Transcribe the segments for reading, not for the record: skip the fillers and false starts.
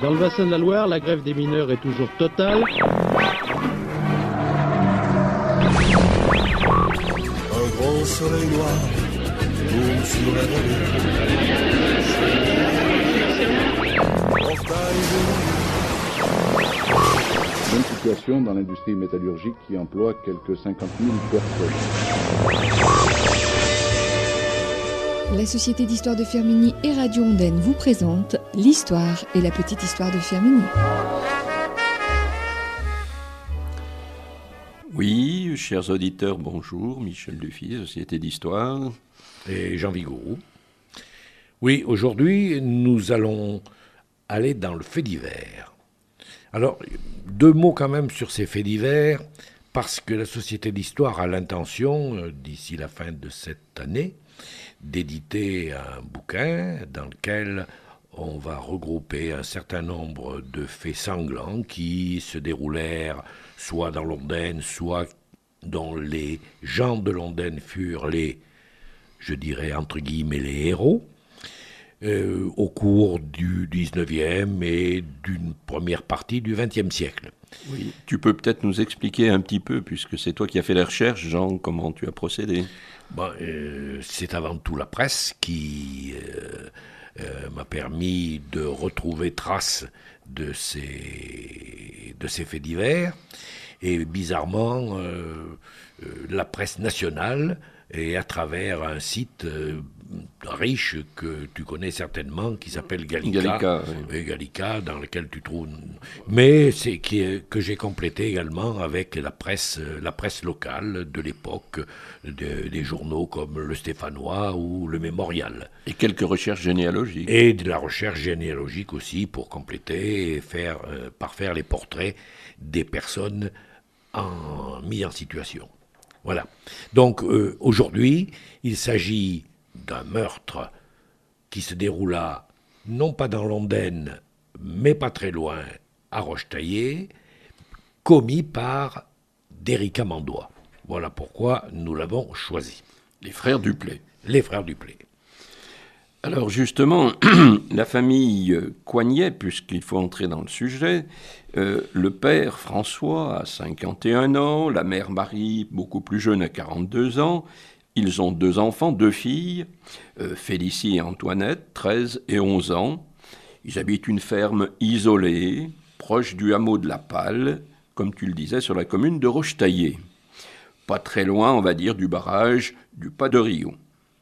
Dans le bassin de la Loire, la grève des mineurs est toujours totale. Un grand soleil noir tombe sur la vallée. Bonne situation dans l'industrie métallurgique qui emploie quelques 50 000 personnes. La Société d'Histoire de Firminy et Radio Ondaine vous présente l'histoire et la petite histoire de Firminy. Oui, chers auditeurs, bonjour. Michel Dufy, Société d'Histoire. Et Jean Vigourou. Oui, aujourd'hui, nous allons aller dans le fait divers. Alors, 2 mots quand même sur ces faits divers, parce que la Société d'Histoire a l'intention, d'ici la fin de cette année, d'éditer un bouquin dans lequel on va regrouper un certain nombre de faits sanglants qui se déroulèrent soit dans l'Ondaine, soit dont les gens de l'Ondaine furent les, je dirais entre guillemets, les héros, au cours du 19e et d'une première partie du 20e siècle. Oui, tu peux peut-être nous expliquer un petit peu, puisque c'est toi qui as fait les recherches, Jean, comment tu as procédé ? C'est avant tout la presse qui m'a permis de retrouver trace de ces faits divers. Et bizarrement, la presse nationale, et à travers un site riche que tu connais certainement, qui s'appelle Gallica, oui. Gallica, dans lequel tu trouves... Mais que j'ai complété également avec la presse locale de l'époque, des journaux comme Le Stéphanois ou Le Mémorial. Et quelques recherches généalogiques. Et de la recherche généalogique aussi, pour compléter et parfaire les portraits des personnes mises en situation. Voilà. Donc aujourd'hui, il s'agit d'un meurtre qui se déroula non pas dans l'Ondaine, mais pas très loin, à Rochetaillé, commis par d'Éric Amandois. Voilà pourquoi nous l'avons choisi. Les frères Duplay. Les frères Duplay. Alors justement, la famille Coignet, puisqu'il faut entrer dans le sujet, le père François a 51 ans, la mère Marie, beaucoup plus jeune, à 42 ans. Ils ont 2 enfants, 2 filles, Félicie et Antoinette, 13 et 11 ans. Ils habitent une ferme isolée, proche du hameau de la Palle, comme tu le disais, sur la commune de Rochetaillé. Pas très loin, on va dire, du barrage du Pas de Rio.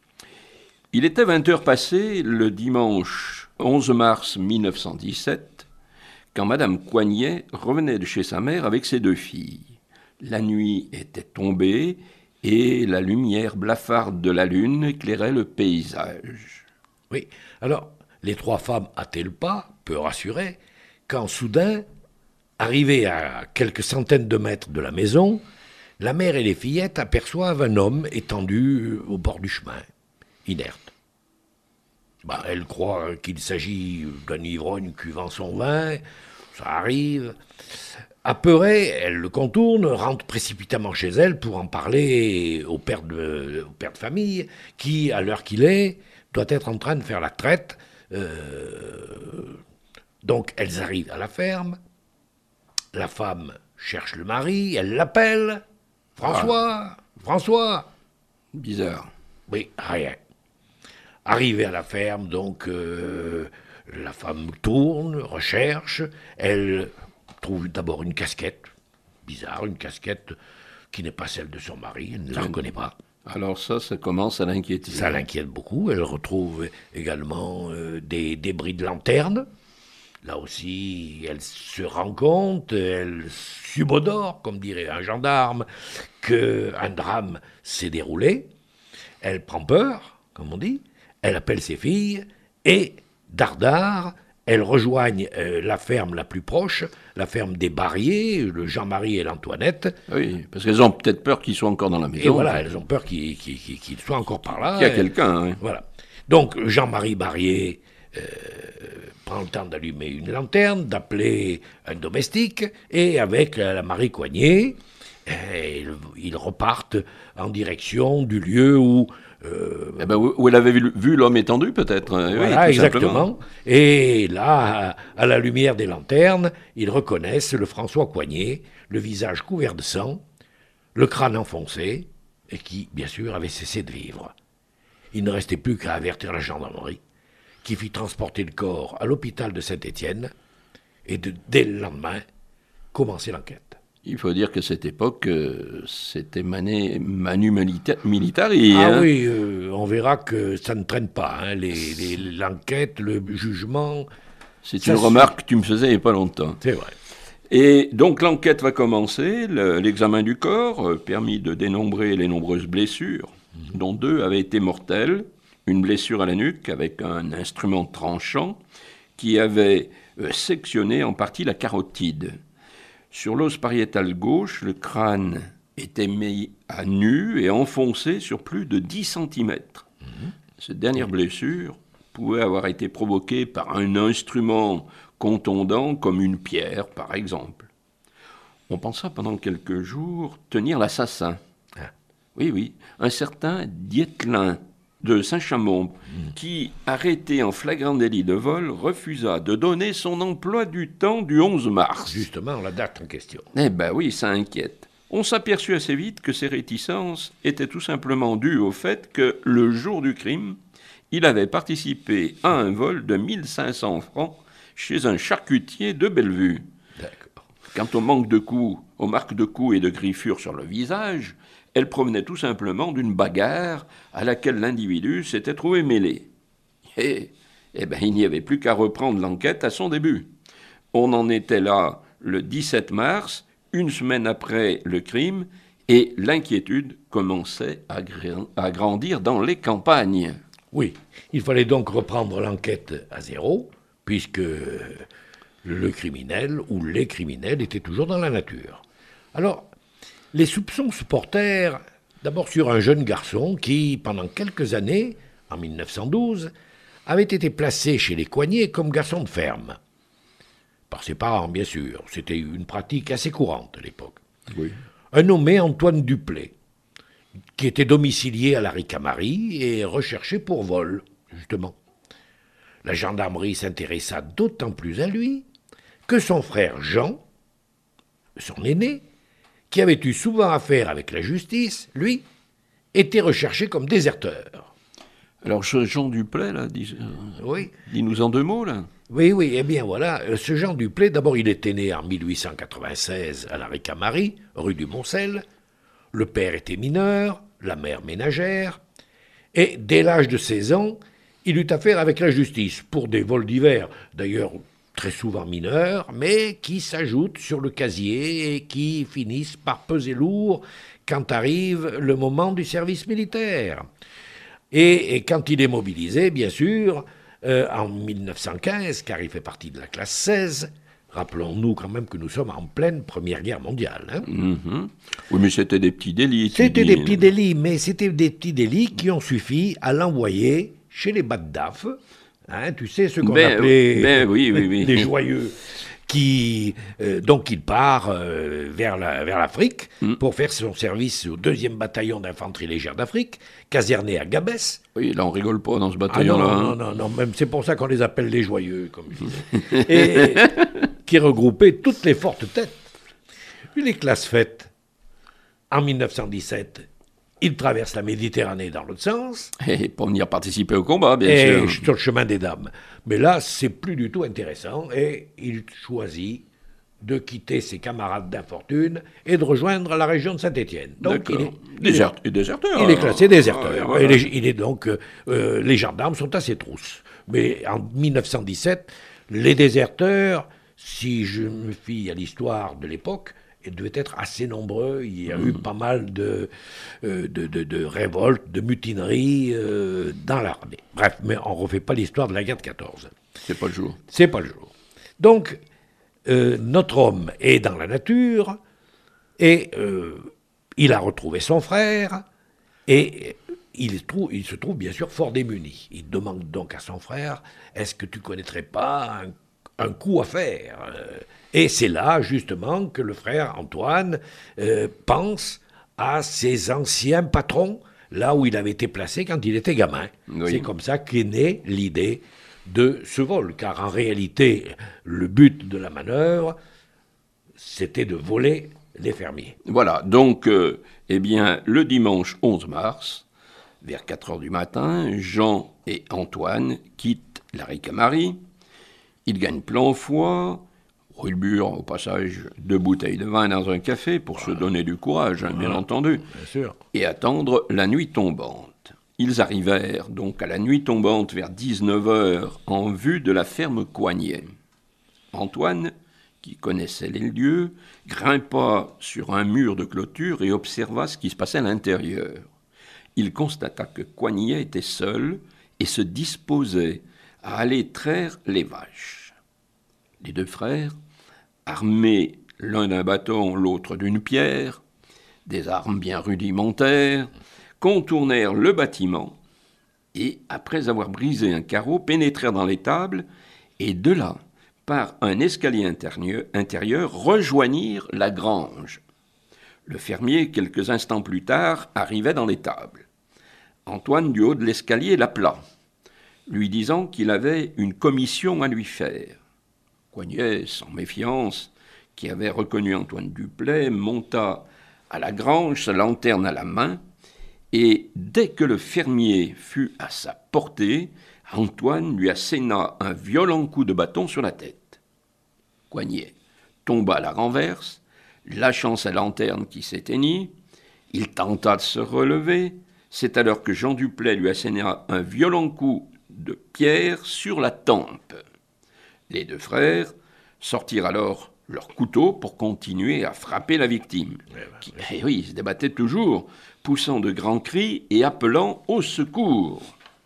Il était 20h passées le dimanche 11 mars 1917, quand Madame Coignet revenait de chez sa mère avec ses 2 filles. La nuit était tombée et la lumière blafarde de la lune éclairait le paysage. Oui, alors les 3 femmes hâtaient le pas, peu rassurées, quand soudain, arrivées à quelques centaines de mètres de la maison, la mère et les fillettes aperçoivent un homme étendu au bord du chemin, inerte. Elle croit qu'il s'agit d'un ivrogne cuvant son vin, ça arrive. Apeurée, elle le contourne, rentre précipitamment chez elle pour en parler au père de famille, qui, à l'heure qu'il est, doit être en train de faire la traite. Donc elles arrivent à la ferme, la femme cherche le mari, elle l'appelle, François. Bizarre. Oui, rien. Arrivée à la ferme, donc, la femme tourne, recherche, elle trouve d'abord une casquette, bizarre, une casquette qui n'est pas celle de son mari, elle ne la reconnaît pas. Alors ça commence à l'inquiéter. Ça l'inquiète beaucoup, elle retrouve également des débris de lanterne. Là aussi, elle se rend compte, elle subodore, comme dirait un gendarme, qu'un drame s'est déroulé. Elle prend peur, comme on dit. Elle appelle ses filles et, dardard, elles rejoignent la ferme la plus proche, la ferme des Barriers, le Jean-Marie et l'Antoinette. Oui, parce qu'elles ont peut-être peur qu'ils soient encore dans la maison. Et voilà, elles ont peur qu'ils soient encore par là. Qu'il y a quelqu'un. Oui. Voilà. Donc, Jean-Marie Barrier prend le temps d'allumer une lanterne, d'appeler un domestique, et avec la Marie Coignet, ils repartent en direction du lieu où Où elle avait vu l'homme étendu, peut-être. Voilà, oui, exactement. Et là, à la lumière des lanternes, ils reconnaissent le François Coignet, le visage couvert de sang, le crâne enfoncé, et qui, bien sûr, avait cessé de vivre. Il ne restait plus qu'à avertir la gendarmerie, qui fit transporter le corps à l'hôpital de Saint-Étienne, et dès le lendemain, commencer l'enquête. Il faut dire que cette époque, c'était manu militari. Ah oui, on verra que ça ne traîne pas, hein, l'enquête, le jugement. C'est une remarque que tu me faisais il n'y a pas longtemps. C'est vrai. Et donc l'enquête va commencer, l'examen du corps permis de dénombrer les nombreuses blessures, dont 2 avaient été mortelles, une blessure à la nuque avec un instrument tranchant qui avait sectionné en partie la carotide. Sur l'os pariétal gauche, le crâne était mis à nu et enfoncé sur plus de 10 cm. Cette dernière blessure pouvait avoir été provoquée par un instrument contondant comme une pierre, par exemple. On pensa pendant quelques jours tenir l'assassin. Oui, un certain Dietlin de Saint-Chamond, qui, arrêté en flagrant délit de vol, refusa de donner son emploi du temps du 11 mars. Justement, la date en question. Eh ben oui, ça inquiète. On s'aperçut assez vite que ces réticences étaient tout simplement dues au fait que, le jour du crime, il avait participé à un vol de 1500 francs chez un charcutier de Bellevue. D'accord. Quant au manque de coups, aux marques de coups et de griffures sur le visage, elles provenaient tout simplement d'une bagarre à laquelle l'individu s'était trouvé mêlé. Et il n'y avait plus qu'à reprendre l'enquête à son début. On en était là le 17 mars, une semaine après le crime, et l'inquiétude commençait à grandir dans les campagnes. Oui, il fallait donc reprendre l'enquête à zéro, puisque le criminel ou les criminels étaient toujours dans la nature. Alors, les soupçons se portèrent d'abord sur un jeune garçon qui, pendant quelques années, en 1912, avait été placé chez les Coignet comme garçon de ferme. Par ses parents, bien sûr. C'était une pratique assez courante à l'époque. Oui. Un nommé Antoine Duplay, qui était domicilié à la Ricamarie et recherché pour vol, justement. La gendarmerie s'intéressa d'autant plus à lui que son frère Jean, son aîné, qui avait eu souvent affaire avec la justice, lui, était recherché comme déserteur. Alors, ce Jean Duplay, là, Oui. Dis-nous en 2 mots, là. Oui, eh bien voilà, ce Jean Duplay, d'abord il était né en 1896 à la Ricamarie, rue du Moncel. Le père était mineur, la mère ménagère, et dès l'âge de 16 ans, il eut affaire avec la justice pour des vols divers, d'ailleurs très souvent mineurs, mais qui s'ajoutent sur le casier et qui finissent par peser lourd quand arrive le moment du service militaire. Et quand il est mobilisé, bien sûr, en 1915, car il fait partie de la classe 16, rappelons-nous quand même que nous sommes en pleine Première Guerre mondiale. Hein. Oui, mais c'était des petits délits. C'était des petits délits, mais c'était des petits délits qui ont suffi à l'envoyer chez les Baddaf, hein, tu sais, ceux qu'on appelait les joyeux, qui, donc il part vers l'Afrique pour faire son service au 2e bataillon d'infanterie légère d'Afrique, caserné à Gabès. Oui, là on rigole pas dans ce bataillon-là. Non, même c'est pour ça qu'on les appelle les joyeux, comme je disais. Et qui regroupait toutes les fortes têtes. Puis les classes faites, en 1917, il traverse la Méditerranée dans l'autre sens. Et pour venir participer au combat, bien sûr. Sur le chemin des dames. Mais là, c'est plus du tout intéressant. Et il choisit de quitter ses camarades d'infortune et de rejoindre la région de Saint-Étienne. Donc, déserteur. Il est classé déserteur. Voilà. Il est donc, les gendarmes sont à ses trousses. Mais en 1917, les déserteurs, si je me fie à l'histoire de l'époque, ils devaient être assez nombreux. Il y a eu pas mal de révoltes, de mutineries dans l'armée. Bref, mais on ne refait pas l'histoire de la guerre de 14. C'est pas le jour. C'est pas le jour. Donc, notre homme est dans la nature et il a retrouvé son frère et il se trouve bien sûr fort démuni. Il demande donc à son frère, est-ce que tu connaîtrais pas un coup à faire? Et c'est là, justement, que le frère Antoine pense à ses anciens patrons, là où il avait été placé quand il était gamin. Oui. C'est comme ça qu'est née l'idée de ce vol, car en réalité, le but de la manœuvre, c'était de voler les fermiers. Voilà, donc, le dimanche 11 mars, vers 4 heures du matin, Jean et Antoine quittent la Ricamarie. Ils gagnent Planfoy, rue de Bure, au passage, 2 bouteilles de vin dans un café pour se donner du courage, bien entendu, Bien sûr. et attendre la nuit tombante. Ils arrivèrent donc à la nuit tombante vers 19 heures en vue de la ferme Coignet. Antoine, qui connaissait les lieux, grimpa sur un mur de clôture et observa ce qui se passait à l'intérieur. Il constata que Coignet était seul et se disposait à aller traire les vaches. Les 2 frères, armés l'un d'un bâton, l'autre d'une pierre, des armes bien rudimentaires, contournèrent le bâtiment et, après avoir brisé un carreau, pénétrèrent dans l'étable et de là, par un escalier intérieur, rejoignirent la grange. Le fermier, quelques instants plus tard, arrivait dans l'étable. Antoine, du haut de l'escalier, l'appela, lui disant qu'il avait une commission à lui faire. Coignet, sans méfiance, qui avait reconnu Antoine Duplay, monta à la grange, sa lanterne à la main, et dès que le fermier fut à sa portée, Antoine lui asséna un violent coup de bâton sur la tête. Coignet tomba à la renverse, lâchant sa lanterne qui s'éteignit. Il tenta de se relever. C'est alors que Jean Duplay lui asséna un violent coup de pierre sur la tempe. Les 2 frères sortirent alors leurs couteaux pour continuer à frapper la victime, qui, il se débattait toujours, poussant de grands cris et appelant au secours.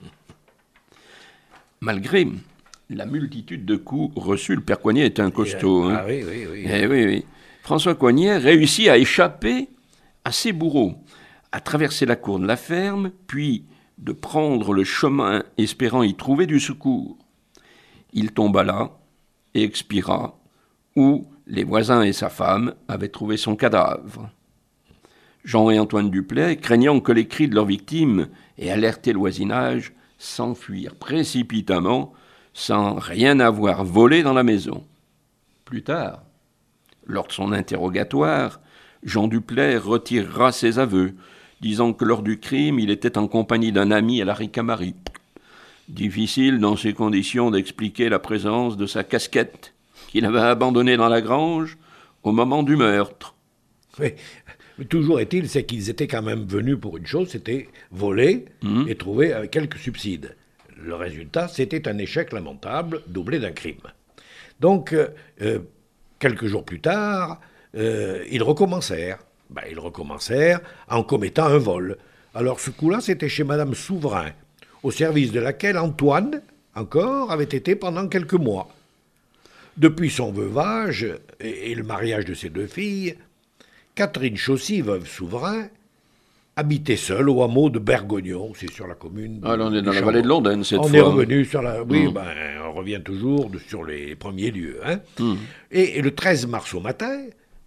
Malgré la multitude de coups reçus, le père Coignet était un costaud. Ah oui, oui, oui. Oui. François Coignet réussit à échapper à ses bourreaux, à traverser la cour de la ferme, puis de prendre le chemin espérant y trouver du secours. Il tomba là et expira, où les voisins et sa femme avaient trouvé son cadavre. Jean et Antoine Duplay, craignant que les cris de leur victime aient alerté le voisinage, s'enfuirent précipitamment, sans rien avoir volé dans la maison. Plus tard, lors de son interrogatoire, Jean Duplay retirera ses aveux, disant que lors du crime, il était en compagnie d'un ami à la Ricamarie. Difficile, dans ces conditions, d'expliquer la présence de sa casquette, qu'il avait abandonnée dans la grange au moment du meurtre. Oui. Mais toujours est-il, c'est qu'ils étaient quand même venus pour une chose, c'était voler et trouver quelques subsides. Le résultat, c'était un échec lamentable, doublé d'un crime. Donc, quelques jours plus tard, ils recommencèrent. Ils recommencèrent en commettant un vol. Alors, ce coup-là, c'était chez Madame Souverain, au service de laquelle Antoine, encore, avait été pendant quelques mois. Depuis son veuvage et le mariage de ses 2 filles, Catherine Chaussy, veuve Souverain, habitait seule au hameau de Bergognon, c'est sur la commune. Ah, là, on est dans la vallée de Londaine cette fois. On est revenu sur la. Oui, on revient toujours sur les premiers lieux. Et le 13 mars au matin,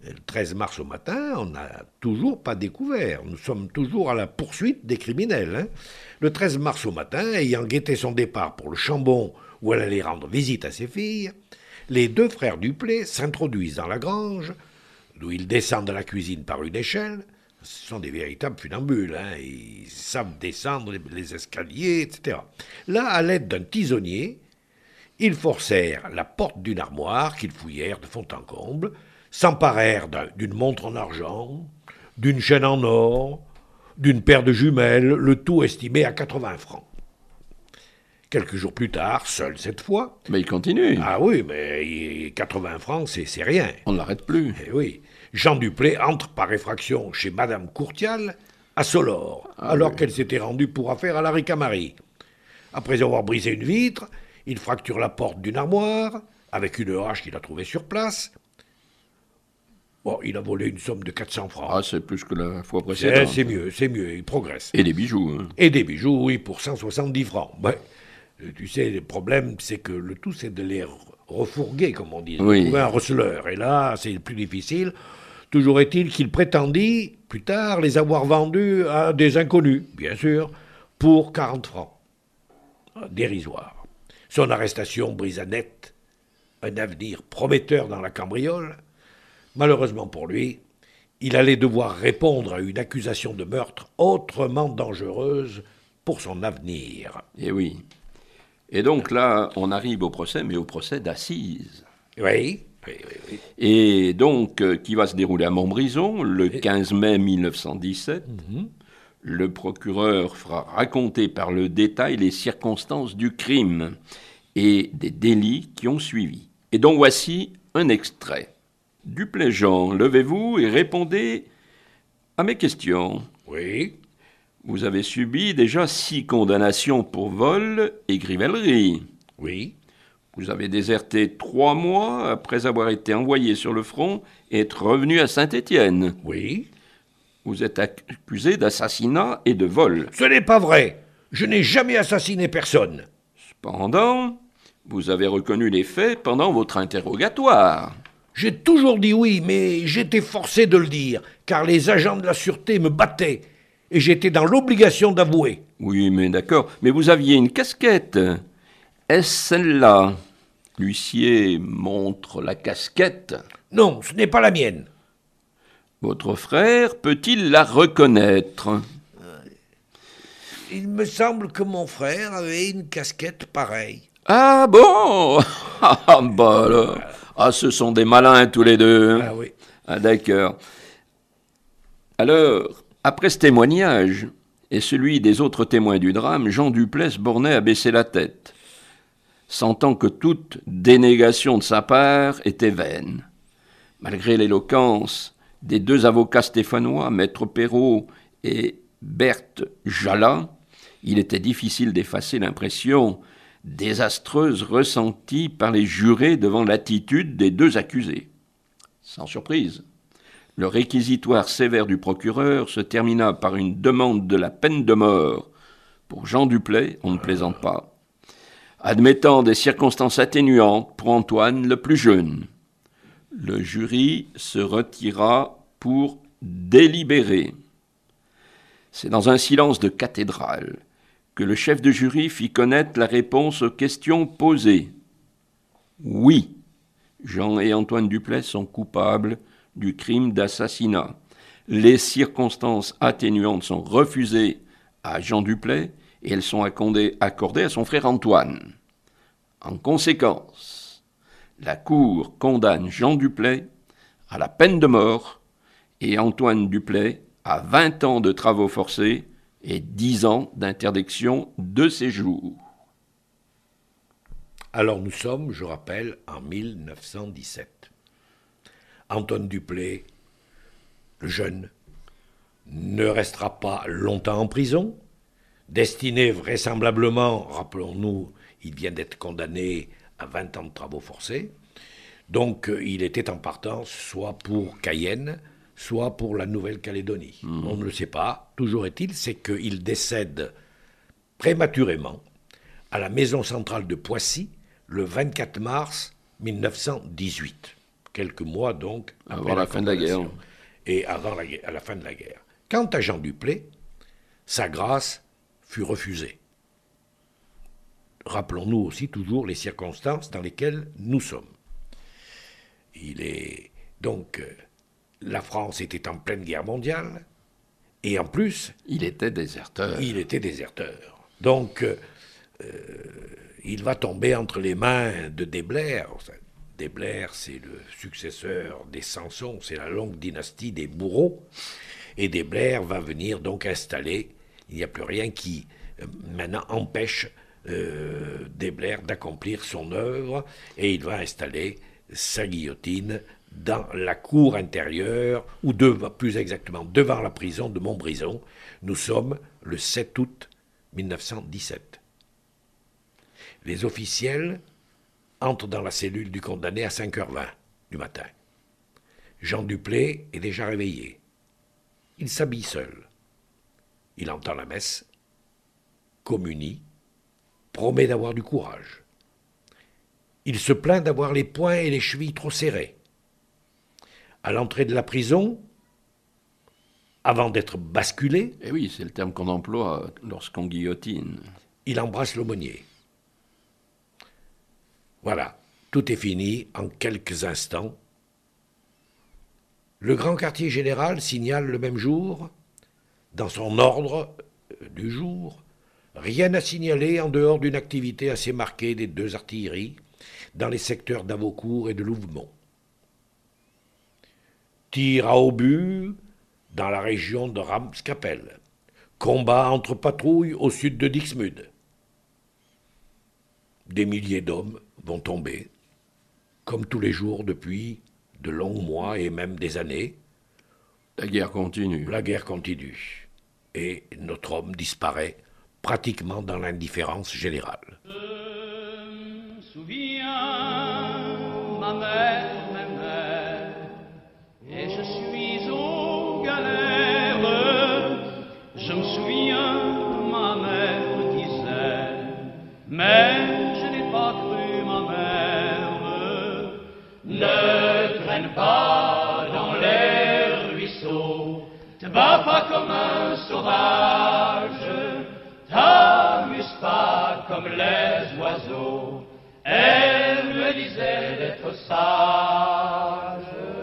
on n'a toujours pas découvert. Nous sommes toujours à la poursuite des criminels. Le 13 mars au matin, ayant guetté son départ pour le Chambon, où elle allait rendre visite à ses filles, les 2 frères Duplay s'introduisent dans la grange, d'où ils descendent à la cuisine par une échelle. Ce sont des véritables funambules, ils savent descendre les escaliers, etc. Là, à l'aide d'un tisonnier, ils forcèrent la porte d'une armoire qu'ils fouillèrent de fond en comble, s'emparèrent d'une montre en argent, d'une chaîne en or, d'une paire de jumelles, le tout estimé à 80 francs. Quelques jours plus tard, seul cette fois... Mais il continue. Ah oui, mais 80 francs, c'est rien. On ne l'arrête plus. Eh oui. Jean Duplay entre par effraction chez Madame Courtial à Solor, alors qu'elle s'était rendue pour affaire à la Ricamarie. Après avoir brisé une vitre, il fracture la porte d'une armoire, avec une hache qu'il a trouvée sur place. Bon, il a volé une somme de 400 francs. Ah, c'est plus que la fois précédente. C'est mieux, il progresse. Et des bijoux. Et des bijoux, oui, pour 170 francs. Tu sais, le problème, c'est que le tout, c'est de les refourguer, comme on dit, de trouver un receleur. Et là, c'est plus difficile. Toujours est-il qu'il prétendit, plus tard, les avoir vendus à des inconnus, bien sûr, pour 40 francs. Dérisoire. Son arrestation brisa net un avenir prometteur dans la cambriole. Malheureusement pour lui, il allait devoir répondre à une accusation de meurtre autrement dangereuse pour son avenir. Eh oui. Et donc là, on arrive au procès, mais au procès d'assises. Oui. Et donc, qui va se dérouler à Montbrison, le 15 mai 1917. Le procureur fera raconter par le détail les circonstances du crime et des délits qui ont suivi. Et donc voici un extrait. Dupleix-Jean, levez-vous et répondez à mes questions. Oui. Vous avez subi déjà 6 condamnations pour vol et grivellerie. Oui. Vous avez déserté 3 mois après avoir été envoyé sur le front et être revenu à Saint-Étienne. Oui. Vous êtes accusé d'assassinat et de vol. Ce n'est pas vrai. Je n'ai jamais assassiné personne. Cependant, vous avez reconnu les faits pendant votre interrogatoire. J'ai toujours dit oui, mais j'étais forcé de le dire, car les agents de la sûreté me battaient, et j'étais dans l'obligation d'avouer. Oui, mais d'accord. Mais vous aviez une casquette. Est-ce celle-là? L'huissier montre la casquette. Non, ce n'est pas la mienne. Votre frère peut-il la reconnaître? Il me semble que mon frère avait une casquette pareille. Ah bon? Ah bah alors. Ah, ce sont des malins tous les deux. Ah oui. Ah d'accord. Alors, après ce témoignage et celui des autres témoins du drame, Jean Dupleix bornait à baisser la tête, sentant que toute dénégation de sa part était vaine. Malgré l'éloquence des 2 avocats stéphanois, Maître Perrault et Berthe Jallat, il était difficile d'effacer l'impression désastreuse ressentie par les jurés devant l'attitude des 2 accusés. Sans surprise, le réquisitoire sévère du procureur se termina par une demande de la peine de mort pour Jean Dupleix, on ne plaisante pas, admettant des circonstances atténuantes pour Antoine le plus jeune. Le jury se retira pour délibérer. C'est dans un silence de cathédrale que le chef de jury fit connaître la réponse aux questions posées. Oui, Jean et Antoine Dupleix sont coupables du crime d'assassinat. Les circonstances atténuantes sont refusées à Jean Dupleix et elles sont accordées à son frère Antoine. En conséquence, la Cour condamne Jean Dupleix à la peine de mort et Antoine Dupleix à 20 ans de travaux forcés et 10 ans d'interdiction de séjour. Alors nous sommes, je rappelle, en 1917. Antoine Dupleix, le jeune, ne restera pas longtemps en prison, destiné vraisemblablement, rappelons-nous, il vient d'être condamné à 20 ans de travaux forcés, donc il était en partance soit pour Cayenne, soit pour la Nouvelle-Calédonie. On ne le sait pas. Toujours est-il, c'est qu'il décède prématurément à la maison centrale de Poissy le 24 mars 1918. Quelques mois donc avant la fin de la guerre. Et à la fin de la guerre. Quant à Jean Dupleix, sa grâce fut refusée. Rappelons-nous aussi toujours les circonstances dans lesquelles nous sommes. Il est donc... La France était en pleine guerre mondiale, et en plus... Il était déserteur. Donc, il va tomber entre les mains de Desblair. Desblair, c'est le successeur des Samson, c'est la longue dynastie des bourreaux. Et Desblair va venir donc installer, il n'y a plus rien qui maintenant empêche Desblair d'accomplir son œuvre, et il va installer sa guillotine dans la cour intérieure, ou plus exactement devant la prison de Montbrison. Nous sommes le 7 août 1917. Les officiels entrent dans la cellule du condamné à 5h20 du matin. Jean Dupleix est déjà réveillé. Il s'habille seul. Il entend la messe, communie, promet d'avoir du courage. Il se plaint d'avoir les poings et les chevilles trop serrés. À l'entrée de la prison, avant d'être basculé, Et oui, c'est le terme qu'on emploie lorsqu'on guillotine. il embrasse l'aumônier. Voilà, tout est fini en quelques instants. Le grand quartier général signale le même jour, dans son ordre du jour, rien à signaler en dehors d'une activité assez marquée des deux artilleries dans les secteurs d'Avaucourt et de Louvemont. Tir à obus dans la région de Ramscappel. Combat entre patrouilles au sud de Dixmude. Des milliers d'hommes vont tomber, comme tous les jours depuis de longs mois et même des années. La guerre continue. La guerre continue. Et notre homme disparaît pratiquement dans l'indifférence générale. Je me souviens, ma mère m'aimait, et je suis aux galères. Je me souviens, ma mère me disait, mais je n'ai pas cru ma mère. Ne traîne pas dans les ruisseaux, te bats pas comme un sauvage, t'amuse pas comme les oiseaux. Elle me disait d'être sage.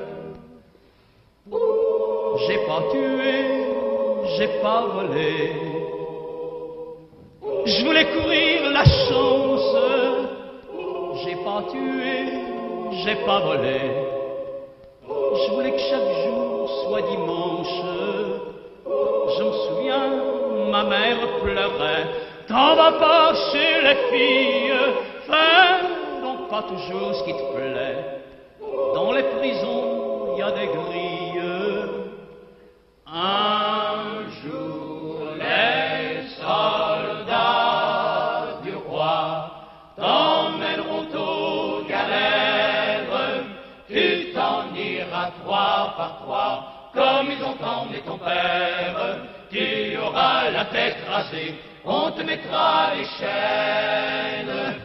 J'ai pas tué, j'ai pas volé, je voulais courir la chance. J'ai pas tué, j'ai pas volé, je voulais que chaque jour soit dimanche. Je me souviens, ma mère pleurait, t'en vas pas chez les filles, fais donc pas toujours ce qui te plaît. Dans les prisons, y a des grilles. Un jour, les soldats du roi t'emmèneront aux galères. Tu t'en iras 3 par 3, comme ils ont emmené ton père. Tu auras la tête rasée, on te mettra les chaînes.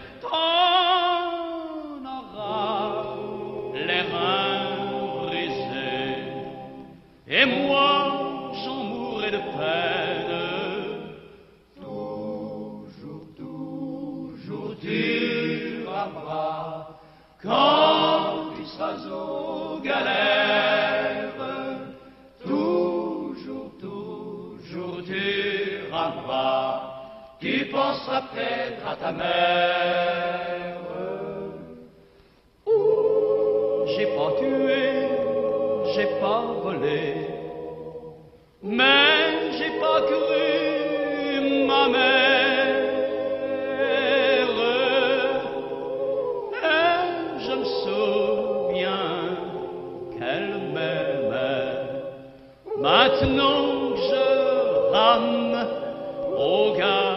T'en auras les reins brisés, et moi j'en mourrai de peine. Toujours, toujours tu rameras quand tu seras aux galères. Toujours, toujours tu rameras, tu penseras peut-être à ta mère. J'ai pas tué, j'ai pas volé, mais j'ai pas cru ma mère. Et je me souviens qu'elle m'aimait. Maintenant que je rame au gars